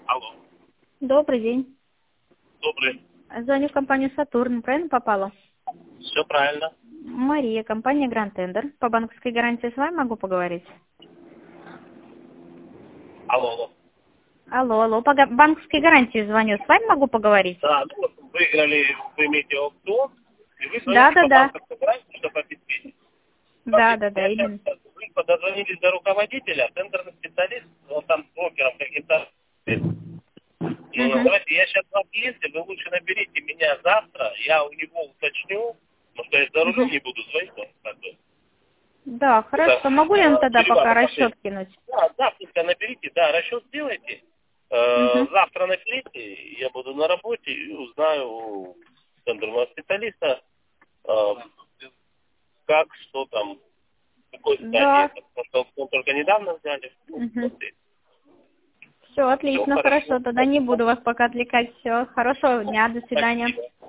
Алло. Добрый день. Добрый. Звоню в компанию «Сатурн». Правильно попала? Все правильно. Мария, компания «Гранд Тендер». По банковской гарантии с вами могу поговорить? Алло. Алло. По банковской гарантии звоню. С вами могу поговорить? Да, ну вот выиграли, вы имеете аукцион, и вы звоните по Да. банковской гарантии, чтобы обеспечить. Да, Я именно. сейчас, вы подозвонились до руководителя, тендерный специалист, он там с брокером каким-то. Ну, Угу. давайте, я сейчас в отъезде, вы лучше наберите меня завтра, я у него уточню, потому что я за рулем Угу. не буду звонить, как бы. Да, Это хорошо. Могу я вам тогда пока чревато расчет последствия. кинуть? Да, пускай наберите, да, расчет сделайте. Угу. Завтра наберите, я буду на работе и узнаю у тендерного специалиста, э, как, что там, в какой стадии Да. это. Потому что он только недавно взяли. Угу. Все, Все отлично, хорошо. хорошо. Тогда не буду вас пока отвлекать. Все, хорошего дня, до свидания. Спасибо.